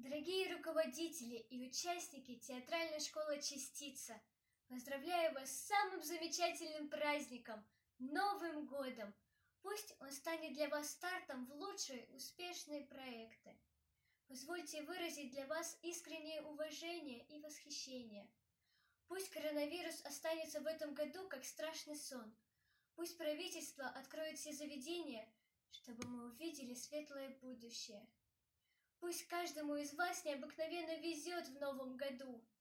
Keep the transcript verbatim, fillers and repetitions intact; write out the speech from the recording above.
Дорогие руководители и участники театральной школы «Частица», поздравляю вас с самым замечательным праздником – Новым годом! Пусть он станет для вас стартом в лучшие успешные проекты. Позвольте выразить для вас искреннее уважение и восхищение. Пусть коронавирус останется в этом году как страшный сон. Пусть правительство откроет все заведения, чтобы мы увидели светлое будущее. Пусть каждому из вас необыкновенно везет в новом году.